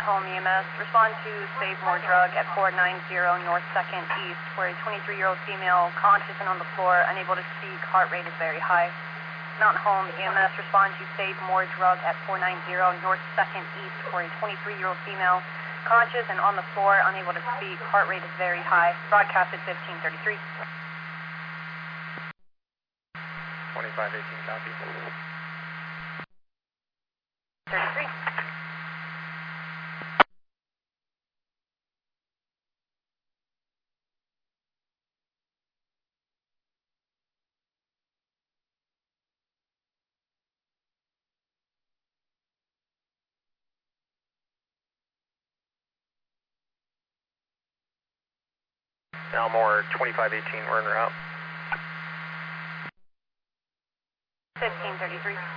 Home EMS, respond to Save More Drug at 490 North 2nd East, where a 23-year-old female, conscious and on the floor, unable to speak, heart rate is very high. Mountain Home EMS, respond to Save More Drug at 490 North 2nd East, where a 23-year-old female, conscious and on the floor, unable to speak, heart rate is very high. Broadcasted 1533. 2518, copy. 33. Elmore 2518, we're en route. 1533.